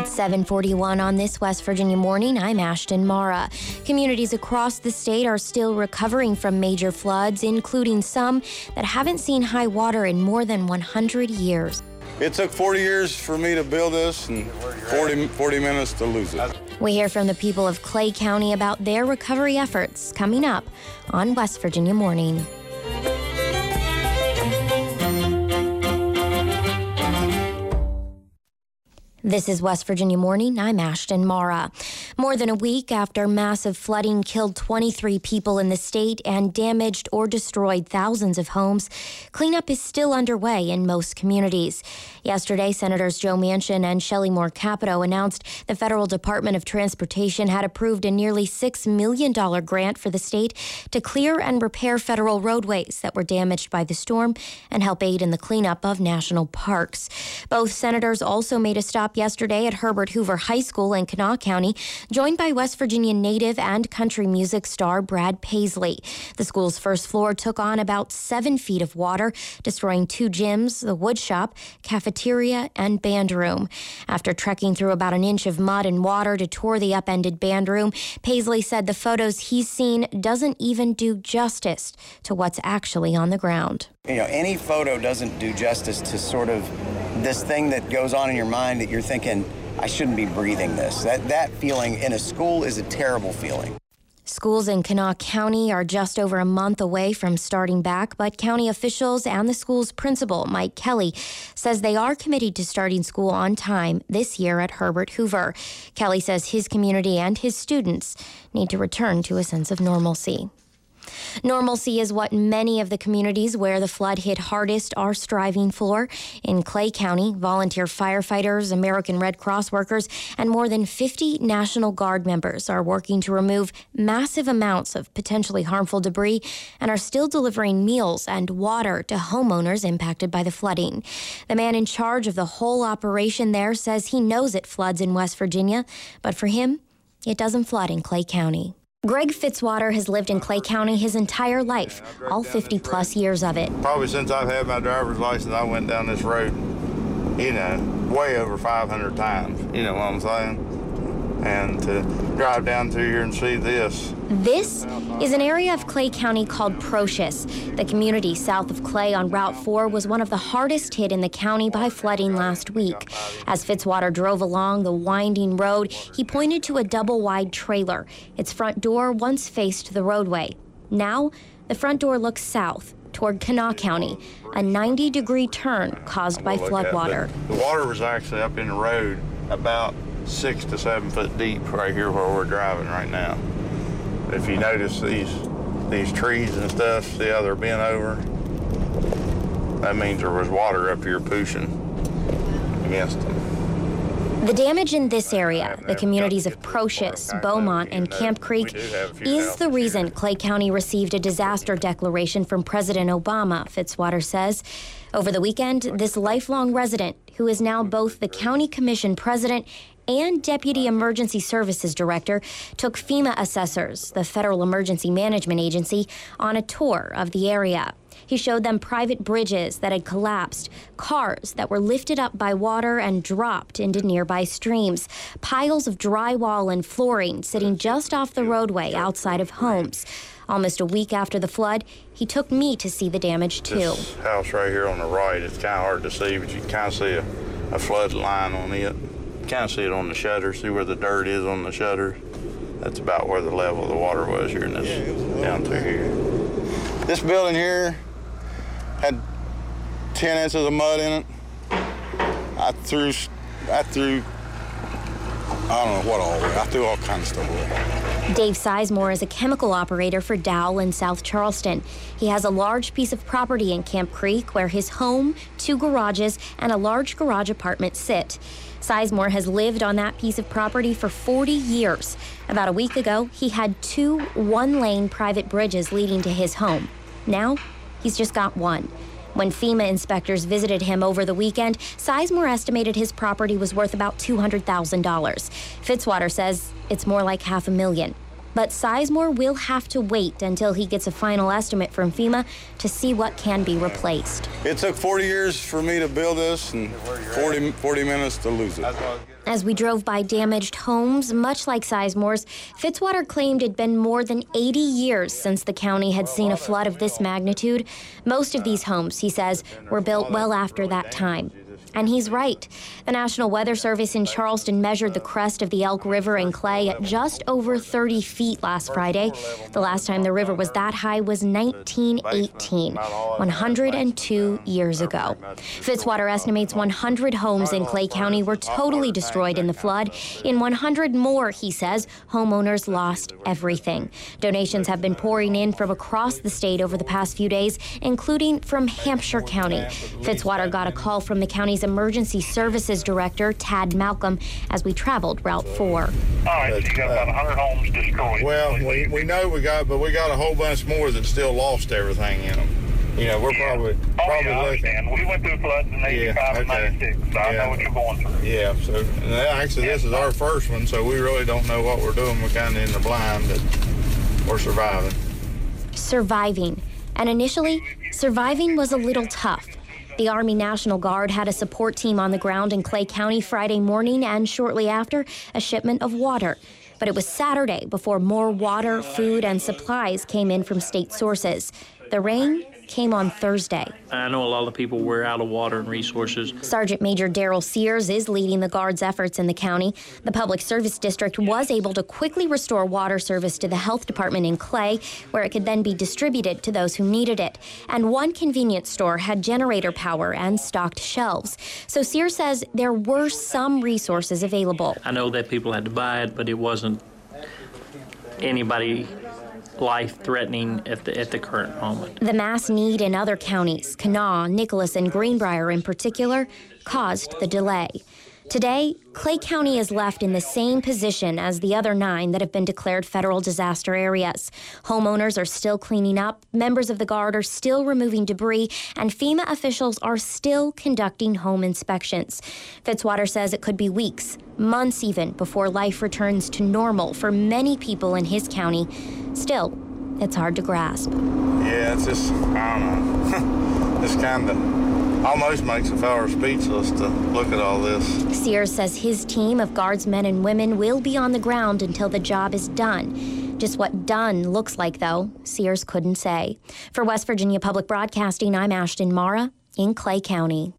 It's 7:41 on this West Virginia morning. I'm Ashton Mara. Communities across the state are still recovering from major floods, including some that haven't seen high water in more than 100 years. It took 40 years for me to build this and 40 minutes to lose it. We hear from the people of Clay County about their recovery efforts coming up on West Virginia Morning. This is West Virginia Morning. I'm Ashton Mara. More than a week after massive flooding killed 23 people in the state and damaged or destroyed thousands of homes, cleanup is still underway in most communities. Yesterday, Senators Joe Manchin and Shelley Moore Capito announced the Federal Department of Transportation had approved a nearly $6 million grant for the state to clear and repair federal roadways that were damaged by the storm and help aid in the cleanup of national parks. Both senators also made a stop yesterday at Herbert Hoover High School in Kanawha County, joined by West Virginia native and country music star Brad Paisley. The school's first floor took on about 7 feet of water, destroying 2 gyms, the wood shop, cafeteria, and band room. After trekking through about an inch of mud and water to tour the upended band room, Paisley said the photos he's seen doesn't even do justice to what's actually on the ground. Any photo doesn't do justice to sort of this thing that goes on in your mind that you're thinking, I shouldn't be breathing this. That feeling in a school is a terrible feeling. Schools in Kanawha County are just over a month away from starting back, but county officials and the school's principal, Mike Kelly, says they are committed to starting school on time this year at Herbert Hoover. Kelly says his community and his students need to return to a sense of normalcy. Normalcy is what many of the communities where the flood hit hardest are striving for. In Clay County, volunteer firefighters, American Red Cross workers, and more than 50 National Guard members are working to remove massive amounts of potentially harmful debris and are still delivering meals and water to homeowners impacted by the flooding. The man in charge of the whole operation there says he knows it floods in West Virginia, but for him, it doesn't flood in Clay County. Greg Fitzwater has lived in Clay County his entire life, all 50-plus years of it. Probably since I've had my driver's license, I went down this road, way over 500 times, you know what I'm saying? And to drive down through here and see this. This is an area of Clay County called Procius. The community south of Clay on Route 4 was one of the hardest hit in the county by flooding last week. As Fitzwater drove along the winding road, he pointed to a double-wide trailer. Its front door once faced the roadway. Now, the front door looks south toward Kanawha County, a 90-degree turn caused by floodwater. The water was actually up in the road about 6 to 7 foot deep right here where we're driving right now. If you notice these trees and stuff, see how they're bent over? That means there was water up here pushing against them. The damage in this area, the communities of Procius, Beaumont, and Camp Creek, is the reason Clay County received a disaster declaration from President Obama, Fitzwater says. Over the weekend, this lifelong resident, who is now both the county commission president and Deputy Emergency Services Director, took FEMA assessors, the Federal Emergency Management Agency, on a tour of the area. He showed them private bridges that had collapsed, cars that were lifted up by water and dropped into nearby streams, piles of drywall and flooring sitting just off the roadway outside of homes. Almost a week after the flood, he took me to see the damage, too. This house right here on the right, it's kind of hard to see, but you can kind of see a flood line on it. Kind of see it on the shutter, see where the dirt is on the shutter. That's about where the level of the water was here in this, down through here. This building here had 10 inches of mud in it. I threw, I don't know what all, I threw all kinds of stuff away. Dave Sizemore is a chemical operator for Dow in South Charleston. He has a large piece of property in Camp Creek where his home, 2 garages, and a large garage apartment sit. Sizemore has lived on that piece of property for 40 years. About a week ago, he had 2 one-lane private bridges leading to his home. Now, he's just got one. When FEMA inspectors visited him over the weekend, Sizemore estimated his property was worth about $200,000. Fitzwater says it's more like $500,000. But Sizemore will have to wait until he gets a final estimate from FEMA to see what can be replaced. It took 40 years for me to build this and 40 minutes to lose it. As we drove by damaged homes, much like Sizemore's, Fitzwater claimed it'd been more than 80 years since the county had seen a flood of this magnitude. Most of these homes, he says, were built well after that time. And he's right. The National Weather Service in Charleston measured the crest of the Elk River in Clay at just over 30 feet last Friday. The last time the river was that high was 1918, 102 years ago. Fitzwater estimates 100 homes in Clay County were totally destroyed in the flood. In 100 more, he says, homeowners lost everything. Donations have been pouring in from across the state over the past few days, including from Hampshire County. Fitzwater got a call from the county's Emergency Services Director, Tad Malcolm, as we traveled Route 4. All right, so you got about 100 homes destroyed. Well, we know we got a whole bunch more that still lost everything in them. You know, we're probably I looking. understand. We went through floods in 85 and 96, so I know what you're going through. Yeah, so actually this is our first one, so we really don't know what we're doing. We're kind of in the blind, but we're surviving. Surviving. And initially, surviving was a little tough. The Army National Guard had a support team on the ground in Clay County Friday morning and shortly after, a shipment of water. But it was Saturday before more water, food, and supplies came in from state sources. The rain came on Thursday. I know a lot of people were out of water and resources. Sergeant Major Daryl Sears is leading the Guard's efforts in the county. The Public Service District was able to quickly restore water service to the health department in Clay, where it could then be distributed to those who needed it. And one convenience store had generator power and stocked shelves. So Sears says there were some resources available. I know that people had to buy it, but it wasn't anybody life-threatening at the current moment. The mass need in other counties, Kanawha, Nicholas, and Greenbrier in particular, caused the delay. Today, Clay County is left in the same position as the other 9 that have been declared federal disaster areas. Homeowners are still cleaning up, members of the Guard are still removing debris, and FEMA officials are still conducting home inspections. Fitzwater says it could be weeks, months even, before life returns to normal for many people in his county. Still, it's hard to grasp. Yeah, it's just, I don't know. It's kind of almost makes a fella speechless to look at all this. Sears says his team of Guardsmen and women will be on the ground until the job is done. Just what done looks like, though, Sears couldn't say. For West Virginia Public Broadcasting, I'm Ashton Mara in Clay County.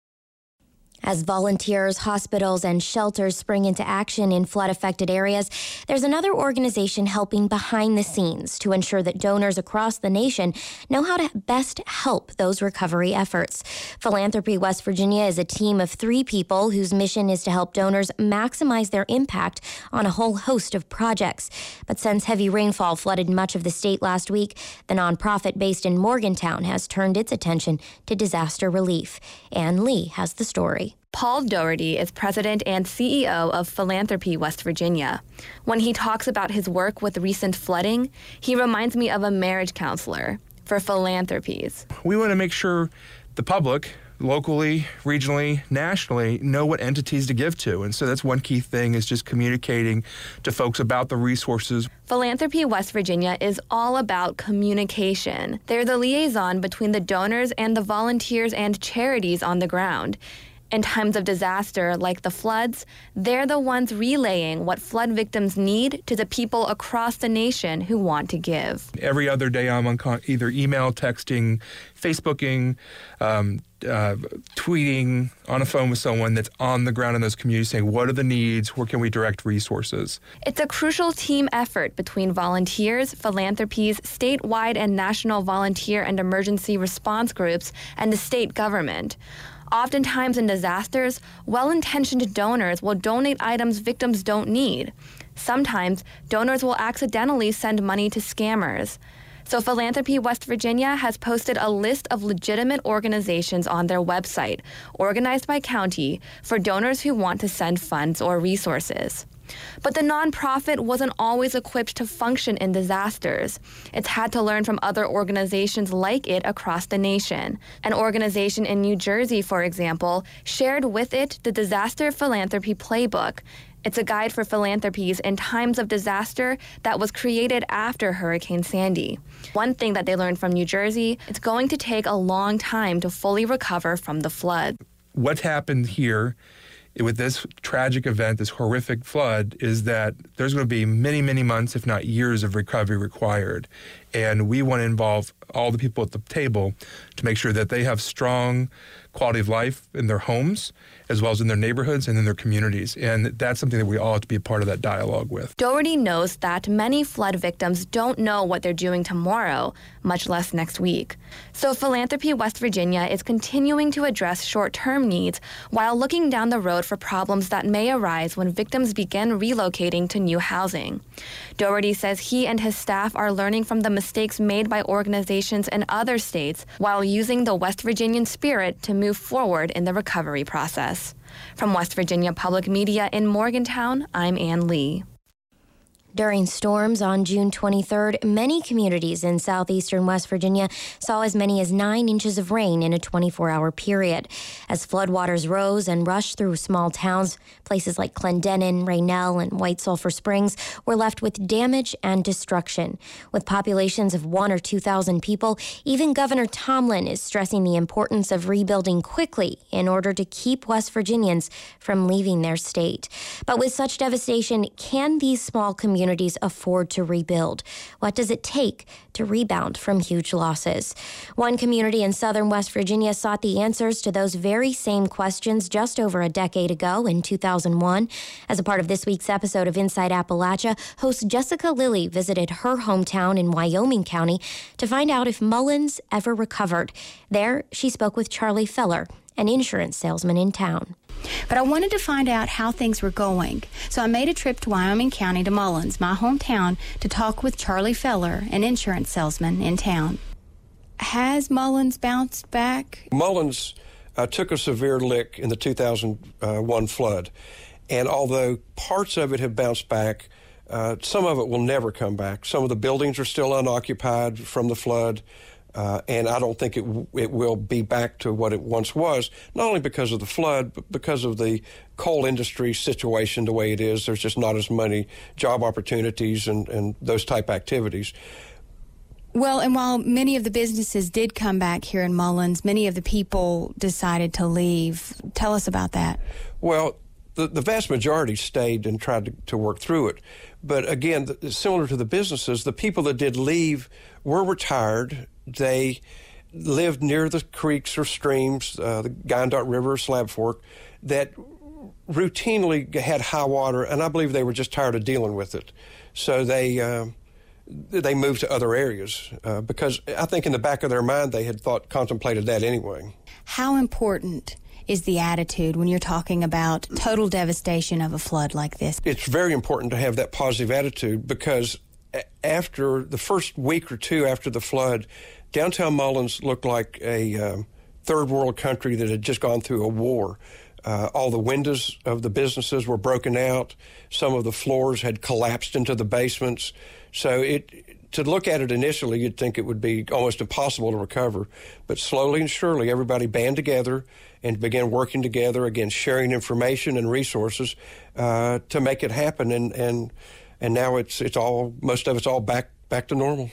As volunteers, hospitals, and shelters spring into action in flood-affected areas, there's another organization helping behind the scenes to ensure that donors across the nation know how to best help those recovery efforts. Philanthropy West Virginia is a team of 3 people whose mission is to help donors maximize their impact on a whole host of projects. But since heavy rainfall flooded much of the state last week, the nonprofit based in Morgantown has turned its attention to disaster relief. Ann Lee has the story. Paul Doherty is president and CEO of Philanthropy West Virginia. When he talks about his work with recent flooding, he reminds me of a marriage counselor for philanthropies. We want to make sure the public, locally, regionally, nationally, know what entities to give to. And so that's one key thing, is just communicating to folks about the resources. Philanthropy West Virginia is all about communication. They're the liaison between the donors and the volunteers and charities on the ground. In times of disaster like the floods, they're the ones relaying what flood victims need to the people across the nation who want to give. Every other day I'm on either email, texting, Facebooking, tweeting, on a phone with someone that's on the ground in those communities saying, what are the needs, where can we direct resources? It's a crucial team effort between volunteers, philanthropies, statewide and national volunteer and emergency response groups, and the state government. Oftentimes in disasters, well-intentioned donors will donate items victims don't need. Sometimes, donors will accidentally send money to scammers. So Philanthropy West Virginia has posted a list of legitimate organizations on their website, organized by county, for donors who want to send funds or resources. But the nonprofit wasn't always equipped to function in disasters. It's had to learn from other organizations like it across the nation. An organization in New Jersey, for example, shared with it the Disaster Philanthropy Playbook. It's a guide for philanthropies in times of disaster that was created after Hurricane Sandy. One thing that they learned from New Jersey, it's going to take a long time to fully recover from the flood. What happened here with this tragic event, this horrific flood, is that there's going to be many, many months, if not years, of recovery required. And we want to involve all the people at the table to make sure that they have strong quality of life in their homes, as well as in their neighborhoods and in their communities. And that's something that we all have to be a part of that dialogue with. Doherty knows that many flood victims don't know what they're doing tomorrow, much less next week. So Philanthropy West Virginia is continuing to address short-term needs while looking down the road for problems that may arise when victims begin relocating to new housing. Doherty says he and his staff are learning from the mistakes made by organizations in other states while using the West Virginian spirit to move forward in the recovery process. From West Virginia Public Media in Morgantown, I'm Ann Lee. During storms on June 23rd, many communities in southeastern West Virginia saw as many as 9 inches of rain in a 24-hour period. As floodwaters rose and rushed through small towns, places like Clendenin, Raynell, and White Sulphur Springs were left with damage and destruction. With populations of 1,000 or 2,000 people, even Governor Tomlin is stressing the importance of rebuilding quickly in order to keep West Virginians from leaving their state. But with such devastation, can these small communities afford to rebuild? What does it take to rebound from huge losses? One community in southern West Virginia sought the answers to those very same questions just over a decade ago in 2001. As a part of this week's episode of Inside Appalachia, host Jessica Lilly visited her hometown in Wyoming County to find out if Mullins ever recovered. There, she spoke with Charlie Feller, an insurance salesman in town. But I wanted to find out how things were going. So I made a trip to Wyoming County to Mullins, my hometown, to talk with Charlie Feller, an insurance salesman in town. Has Mullins bounced back? Mullins took a severe lick in the 2001 flood. And although parts of it have bounced back, some of it will never come back. Some of the buildings are still unoccupied from the flood. And I don't think it will be back to what it once was, not only because of the flood, but because of the coal industry situation the way it is. There's just not as many job opportunities and those type activities. Well, and while many of the businesses did come back here in Mullins, many of the people decided to leave. Tell us about that. Well, the vast majority stayed and tried to work through it. But again, similar to the businesses, the people that did leave were retired. They lived near the creeks or streams, the Guyandot River, Slab Fork, that routinely had high water, and I believe they were just tired of dealing with it. So they moved to other areas because I think in the back of their mind they had contemplated that anyway. How important is the attitude when you're talking about total devastation of a flood like this? It's very important to have that positive attitude because after the first week or two after the flood, downtown Mullins looked like a third world country that had just gone through a war. All the windows of the businesses were broken out. Some of the floors had collapsed into the basements. So to look at it initially, you'd think it would be almost impossible to recover. But slowly and surely, everybody band together and began working together, again, sharing information and resources to make it happen. And now it's all, most of it's all back to normal.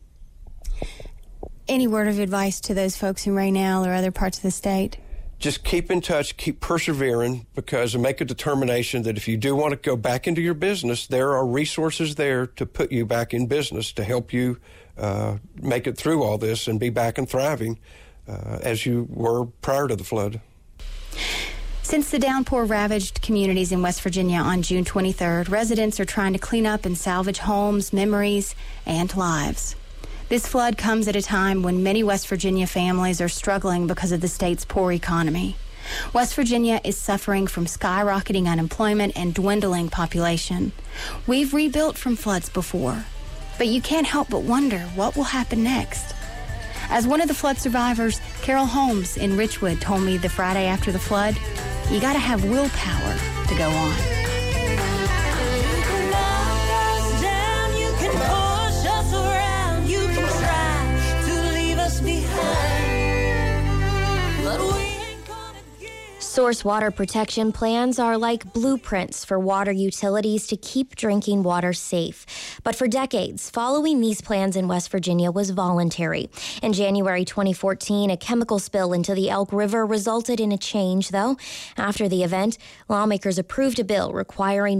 Any word of advice to those folks in Raynell or other parts of the state? Just keep in touch, keep persevering, because make a determination that if you do want to go back into your business, there are resources there to put you back in business to help you make it through all this and be back and thriving as you were prior to the flood. Since the downpour ravaged communities in West Virginia on June 23rd, residents are trying to clean up and salvage homes, memories, and lives. This flood comes at a time when many West Virginia families are struggling because of the state's poor economy. West Virginia is suffering from skyrocketing unemployment and dwindling population. We've rebuilt from floods before, but you can't help but wonder what will happen next. As one of the flood survivors, Carol Holmes in Richwood told me the Friday after the flood, you got to have willpower to go on. Source water protection plans are like blueprints for water utilities to keep drinking water safe. But for decades, following these plans in West Virginia was voluntary. In January 2014, a chemical spill into the Elk River resulted in a change, though. After the event, lawmakers approved a bill requiring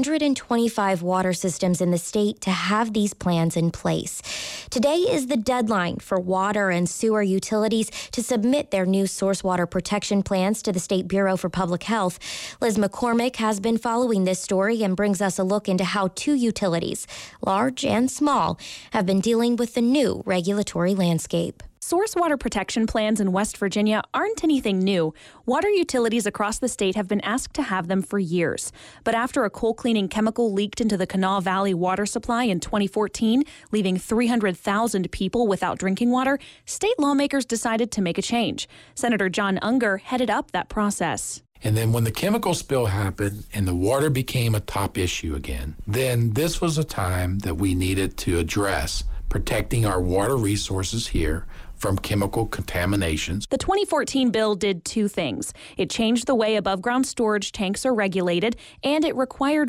125 water systems in the state to have these plans in place. Today is the deadline for water and sewer utilities to submit their new source water protection plans to the State Bureau for Public Health. Liz McCormick has been following this story and brings us a look into how two utilities, large and small, have been dealing with the new regulatory landscape. Source water protection plans in West Virginia aren't anything new. Water utilities across the state have been asked to have them for years. But after a coal cleaning chemical leaked into the Kanawha Valley water supply in 2014, leaving 300,000 people without drinking water, state lawmakers decided to make a change. Senator John Unger headed up that process. And then when the chemical spill happened and the water became a top issue again, then this was a time that we needed to address protecting our water resources here from chemical contaminations. The 2014 bill did two things. It changed the way above-ground storage tanks are regulated, and it required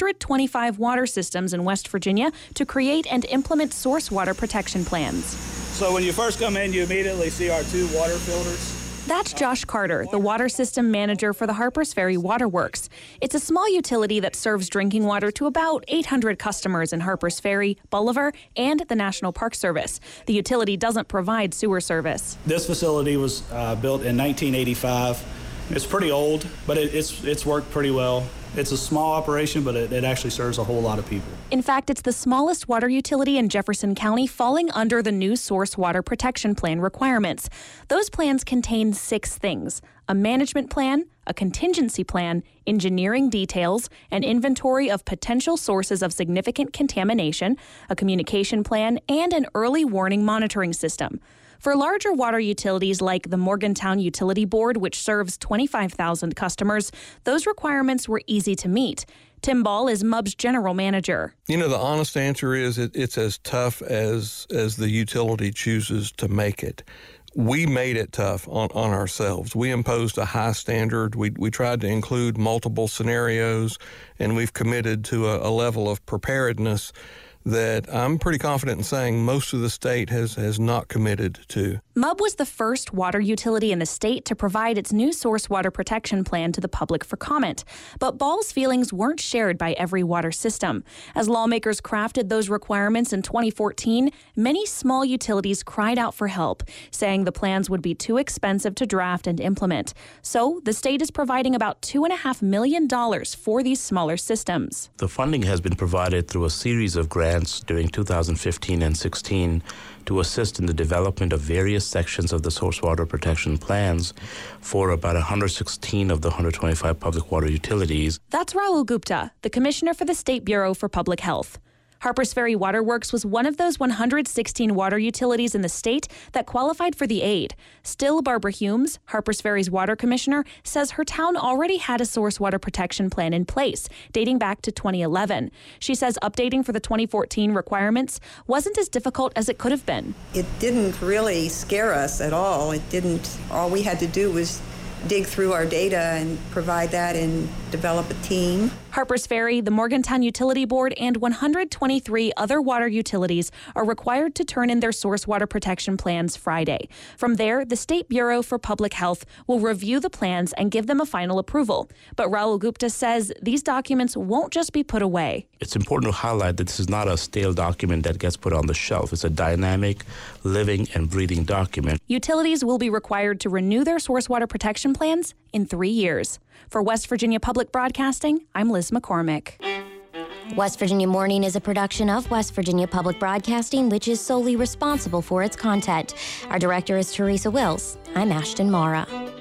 125 water systems in West Virginia to create and implement source water protection plans. So when you first come in, you immediately see our two water filters. That's Josh Carter, the water system manager for the Harpers Ferry Waterworks. It's a small utility that serves drinking water to about 800 customers in Harpers Ferry, Bolivar, and the National Park Service. The utility doesn't provide sewer service. This facility was built in 1985. It's pretty old, but it's worked pretty well. It's a small operation, but it actually serves a whole lot of people. In fact, it's the smallest water utility in Jefferson County, falling under the new Source Water Protection Plan requirements. Those plans contain 6 things: a management plan, a contingency plan, engineering details, an inventory of potential sources of significant contamination, a communication plan, and an early warning monitoring system. For larger water utilities like the Morgantown Utility Board, which serves 25,000 customers, those requirements were easy to meet. Tim Ball is MUB's general manager. You know, the honest answer is it's as tough as the utility chooses to make it. We made it tough on ourselves. We imposed a high standard. We tried to include multiple scenarios, and we've committed to a level of preparedness that I'm pretty confident in saying most of the state has not committed to. MUB was the first water utility in the state to provide its new source water protection plan to the public for comment. But Ball's feelings weren't shared by every water system. As lawmakers crafted those requirements in 2014, many small utilities cried out for help, saying the plans would be too expensive to draft and implement. So the state is providing about $2.5 million for these smaller systems. The funding has been provided through a series of grants during 2015 and 16 to assist in the development of various sections of the source water protection plans for about 116 of the 125 public water utilities. That's Rahul Gupta, the commissioner for the State Bureau for Public Health. Harpers Ferry Waterworks was one of those 116 water utilities in the state that qualified for the aid. Still, Barbara Humes, Harpers Ferry's water commissioner, says her town already had a source water protection plan in place, dating back to 2011. She says updating for the 2014 requirements wasn't as difficult as it could have been. It didn't really scare us at all. All we had to do was dig through our data and provide that and develop a team. Harpers Ferry, the Morgantown Utility Board, and 123 other water utilities are required to turn in their source water protection plans Friday. From there, the State Bureau for Public Health will review the plans and give them a final approval. But Rahul Gupta says these documents won't just be put away. It's important to highlight that this is not a stale document that gets put on the shelf. It's a dynamic, living, and breathing document. Utilities will be required to renew their source water protection plans in 3 years. For West Virginia Public Broadcasting, I'm Liz McCormick. West Virginia Morning is a production of West Virginia Public Broadcasting, which is solely responsible for its content. Our director is Teresa Wills. I'm Ashton Mara.